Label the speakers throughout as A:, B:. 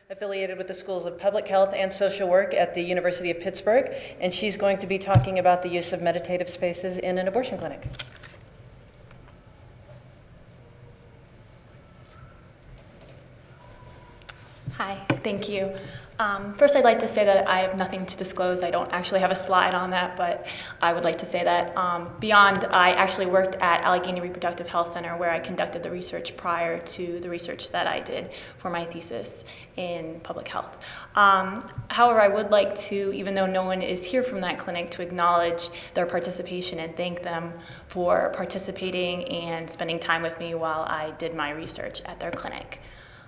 A: affiliated with the Schools of Public Health and Social Work at the University of Pittsburgh, and she's going to be talking about the use of meditative spaces in an abortion clinic.
B: Hi, thank you. First, I'd like to say that I have nothing to disclose. I don't actually have a slide on that, but I would like to say that beyond, I actually worked at Allegheny Reproductive Health Center, where I conducted the research prior to the research that I did for my thesis in public health. However, I would like to, even though no one is here from that clinic, to acknowledge their participation and thank them for participating and spending time with me while I did my research at their clinic.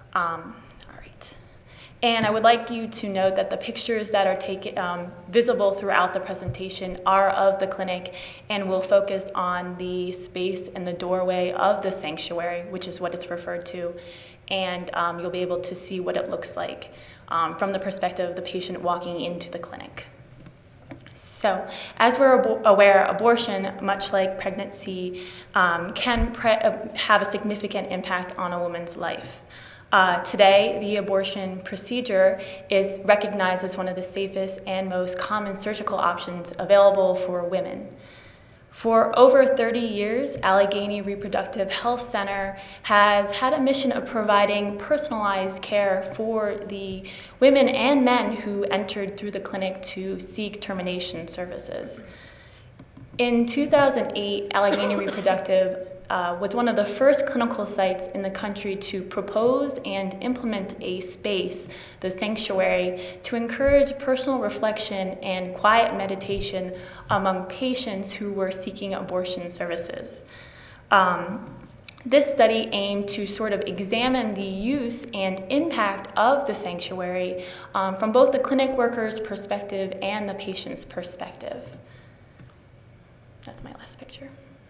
B: And I would like you to note that the pictures that are visible throughout the presentation are of the clinic and will focus on the space and the doorway of the sanctuary, which is what it's referred to. And you'll be able to see what it looks like from the perspective of the patient walking into the clinic. So, as we're aware, abortion, much like pregnancy, can have a significant impact on a woman's life. Today, the abortion procedure is recognized as one of the safest and most common surgical options available for women. For over 30 years, Allegheny Reproductive Health Center has had a mission of providing personalized care for the women and men who entered through the clinic to seek termination services. In 2008, Allegheny Reproductive was one of the first clinical sites in the country to propose and implement a space, the sanctuary, to encourage personal reflection and quiet meditation among patients who were seeking abortion services. This study aimed to sort of examine the use and impact of the sanctuary from both the clinic worker's perspective and the patient's perspective. That's my last picture.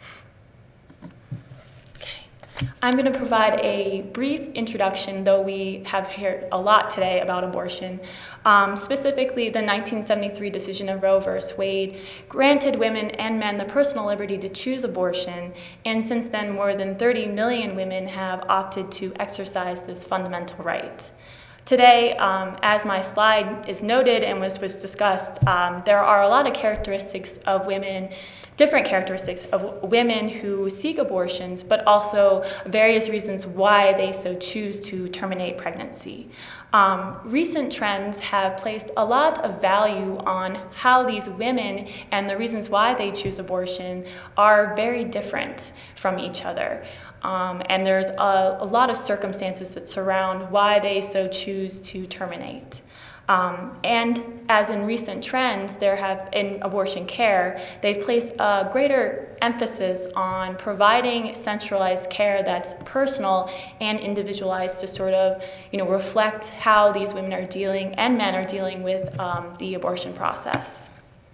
B: I'm going to provide a brief introduction, though we have heard a lot today about abortion. Specifically, the 1973 decision of Roe v. Wade granted women and men the personal liberty to choose abortion, and since then, more than 30 million women have opted to exercise this fundamental right. Today, as my slide is noted and was discussed, there are a lot of characteristics of women, different characteristics of women who seek abortions, but also various reasons why they so choose to terminate pregnancy. Recent trends have placed a lot of value on how these women and the reasons why they choose abortion are very different from each other. And there's a lot of circumstances that surround why they so choose to terminate. And as in recent trends, there have in abortion care, they've placed a greater emphasis on providing centralized care that's personal and individualized to sort of, reflect how these women are dealing and men are dealing with the abortion process.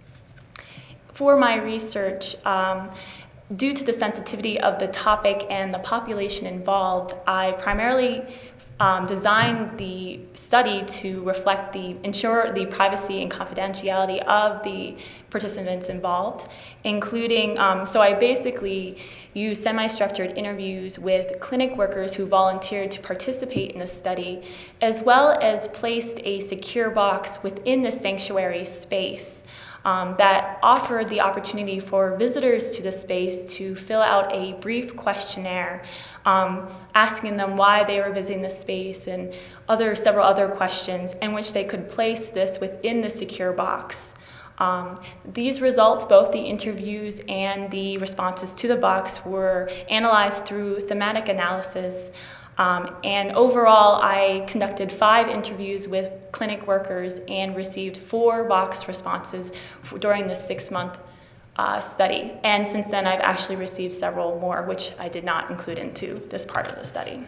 B: For my research, due to the sensitivity of the topic and the population involved, I primarily designed the study to ensure the privacy and confidentiality of the participants involved, including, so I basically used semi-structured interviews with clinic workers who volunteered to participate in the study, as well as placed a secure box within the sanctuary space that offered the opportunity for visitors to the space to fill out a brief questionnaire asking them why they were visiting the space and several other questions in which they could place this within the secure box. These results, both the interviews and the responses to the box, were analyzed through thematic analysis. And overall, I conducted 5 interviews with clinic workers and received 4 box responses during the 6-month study. And since then, I've actually received several more, which I did not include into this part of the study.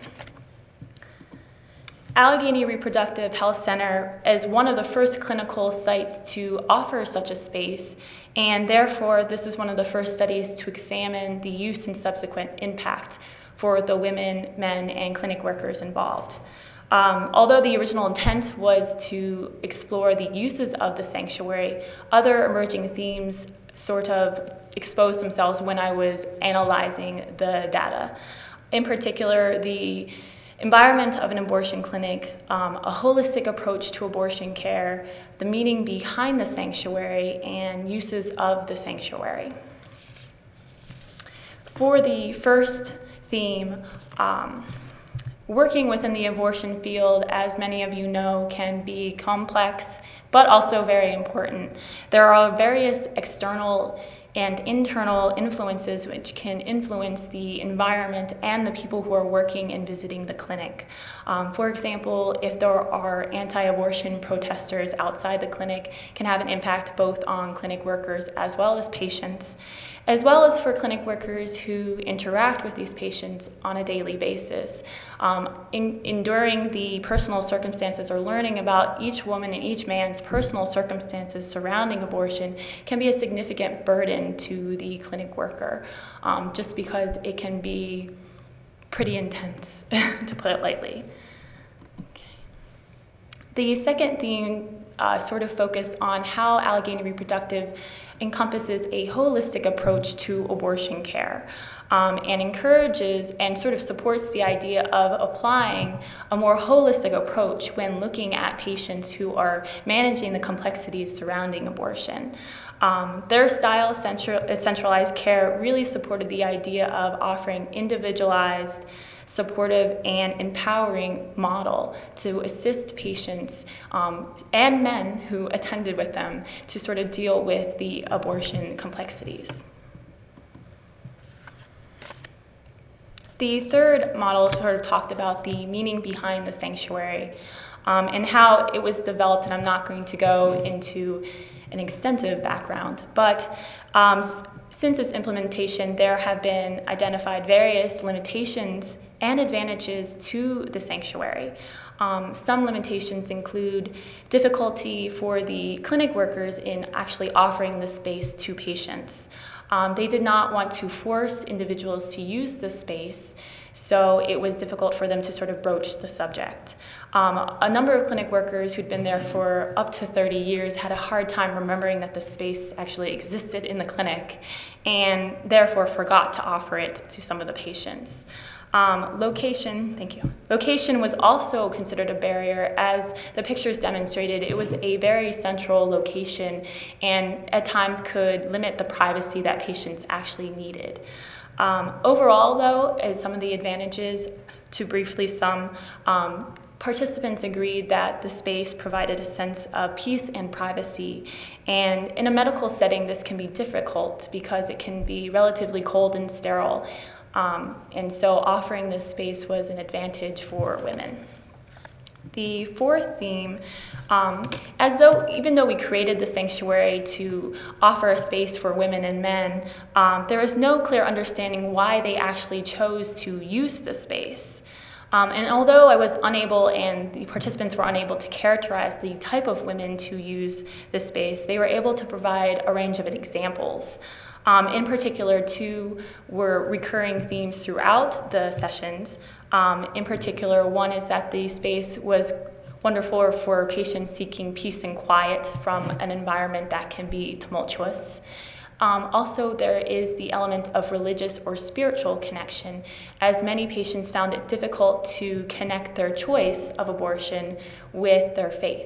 B: Allegheny Reproductive Health Center is one of the first clinical sites to offer such a space, and therefore, this is one of the first studies to examine the use and subsequent impact for the women, men, and clinic workers involved. Although the original intent was to explore the uses of the sanctuary, other emerging themes sort of exposed themselves when I was analyzing the data. In particular, the environment of an abortion clinic, a holistic approach to abortion care, the meaning behind the sanctuary, and uses of the sanctuary. For the first theme, working within the abortion field, as many of you know, can be complex, but also very important. There are various external and internal influences which can influence the environment and the people who are working and visiting the clinic. For example, if there are anti-abortion protesters outside the clinic, can have an impact both on clinic workers as well as patients, as well as for clinic workers who interact with these patients on a daily basis. Enduring the personal circumstances or learning about each woman and each man's personal circumstances surrounding abortion can be a significant burden to the clinic worker, just because it can be pretty intense, to put it lightly. Okay. The second theme sort of focused on how Allegheny Reproductive encompasses a holistic approach to abortion care, and encourages and sort of supports the idea of applying a more holistic approach when looking at patients who are managing the complexities surrounding abortion. Their style, centralized care, really supported the idea of offering individualized, supportive, and empowering model to assist patients and men who attended with them to sort of deal with the abortion complexities. The third model sort of talked about the meaning behind the sanctuary and how it was developed, and I'm not going to go into an extensive background, but since its implementation, there have been identified various limitations and advantages to the sanctuary. Some limitations include difficulty for the clinic workers in actually offering the space to patients. They did not want to force individuals to use the space, so it was difficult for them to sort of broach the subject. A number of clinic workers who'd been there for up to 30 years had a hard time remembering that the space actually existed in the clinic and therefore forgot to offer it to some of the patients. Location was also considered a barrier. As the pictures demonstrated, it was a very central location and at times could limit the privacy that patients actually needed. Overall, though, as some of the advantages, to briefly sum, participants agreed that the space provided a sense of peace and privacy. And in a medical setting, this can be difficult because it can be relatively cold and sterile. And so offering this space was an advantage for women. The fourth theme, even though we created the sanctuary to offer a space for women and men, there is no clear understanding why they actually chose to use the space. And although I was unable and the participants were unable to characterize the type of women to use the space, they were able to provide a range of examples. In particular, two were recurring themes throughout the sessions. In particular, one is that the space was wonderful for patients seeking peace and quiet from an environment that can be tumultuous. Also, there is the element of religious or spiritual connection, as many patients found it difficult to connect their choice of abortion with their faith.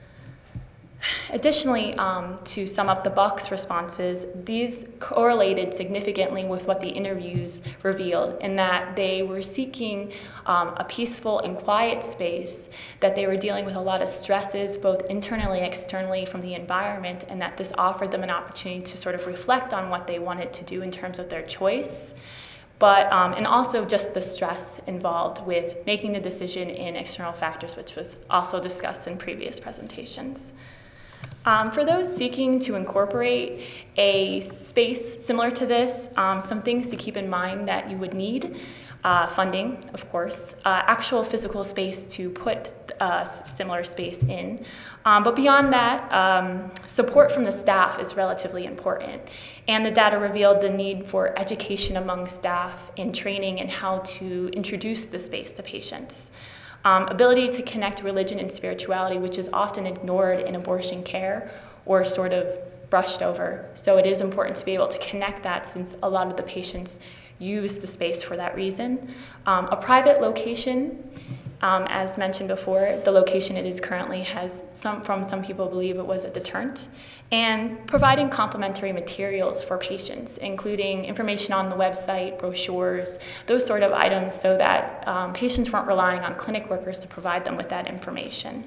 B: Additionally, to sum up the Bucks responses, these correlated significantly with what the interviews revealed, in that they were seeking a peaceful and quiet space, that they were dealing with a lot of stresses, both internally and externally from the environment, and that this offered them an opportunity to sort of reflect on what they wanted to do in terms of their choice. But, and also just the stress involved with making the decision in external factors, which was also discussed in previous presentations. For those seeking to incorporate a space similar to this, some things to keep in mind that you would need. Funding, of course, actual physical space to put a similar space in. But beyond that, support from the staff is relatively important. And the data revealed the need for education among staff in training and how to introduce the space to patients. Ability to connect religion and spirituality, which is often ignored in abortion care or sort of brushed over. So it is important to be able to connect that, since a lot of the patients use the space for that reason. A private location, as mentioned before, the location it is currently has some people believe it was a deterrent, and providing complementary materials for patients, including information on the website, brochures, those sort of items, so that patients weren't relying on clinic workers to provide them with that information.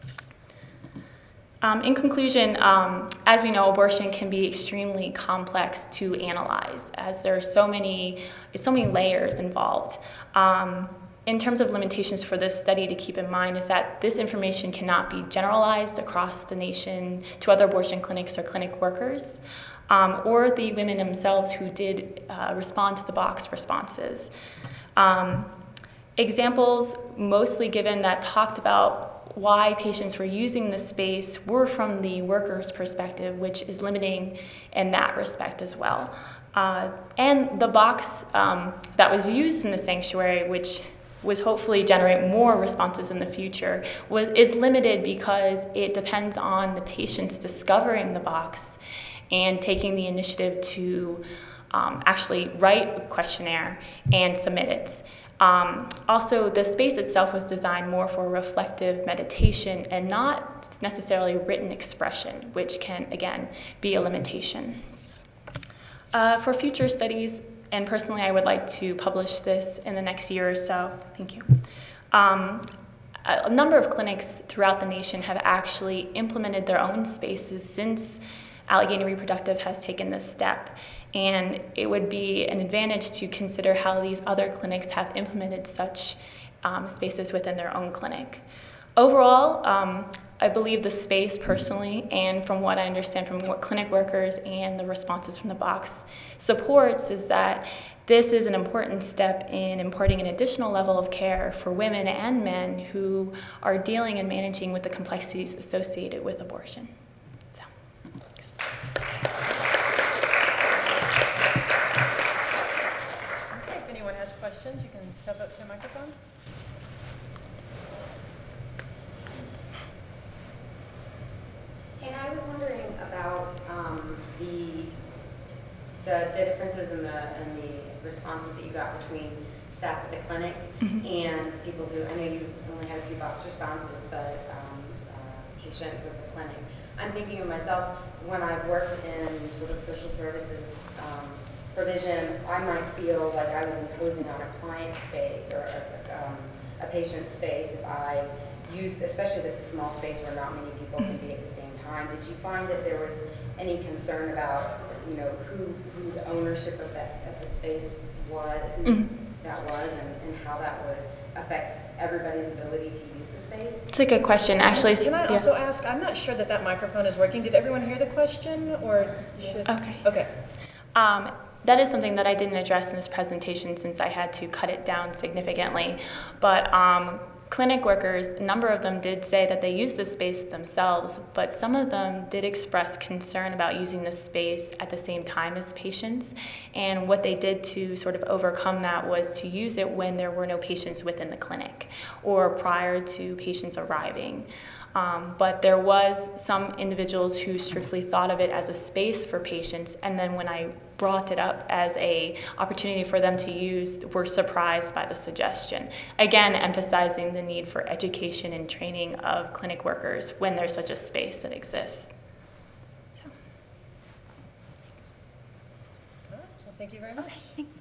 B: In conclusion, as we know, abortion can be extremely complex to analyze, as there are so many layers involved. In terms of limitations for this study to keep in mind is that this information cannot be generalized across the nation to other abortion clinics or clinic workers, or the women themselves who did respond to the box responses. Examples mostly given that talked about why patients were using the space were from the worker's perspective, which is limiting in that respect as well. And the box that was used in the sanctuary, which would hopefully generate more responses in the future, is limited because it depends on the patients discovering the box and taking the initiative to actually write a questionnaire and submit it. Also, the space itself was designed more for reflective meditation and not necessarily written expression, which can, again, be a limitation. For future studies, and personally I would like to publish this in the next year or so, thank you. A number of clinics throughout the nation have actually implemented their own spaces since Allegheny Reproductive has taken this step. And it would be an advantage to consider how these other clinics have implemented such spaces within their own clinic. Overall, I believe the space personally, and from what I understand from what clinic workers and the responses from the box supports, is that this is an important step in imparting an additional level of care for women and men who are dealing and managing with the complexities associated with abortion.
A: If anyone has questions, you can step up to a microphone.
C: And I was wondering about the differences in the responses that you got between staff at the clinic and people who, I know you only had a few box responses, but patients at the clinic. I'm thinking of myself, when I've worked in sort of social services provision, I might feel like I was imposing on a client space or a patient space if I used, especially with a small space where not many people can be at the same time. Did you find that there was any concern about, you know, who the ownership of the space was, that was, and how that would affect everybody's ability to use the space?
B: It's a good question, actually.
A: Can I also ask, I'm not sure that microphone is working. Did everyone hear the question, or should? Okay.
B: That is something that I didn't address in this presentation since I had to cut it down significantly. But clinic workers, a number of them did say that they use the space themselves, but some of them did express concern about using the space at the same time as patients. And what they did to sort of overcome that was to use it when there were no patients within the clinic or prior to patients arriving. But there was some individuals who strictly thought of it as a space for patients, and then when I brought it up as an opportunity for them to use, were surprised by the suggestion. Again, emphasizing the need for education and training of clinic workers when there's such a space that exists.
A: All right, well, thank you very much.
B: Okay, thanks.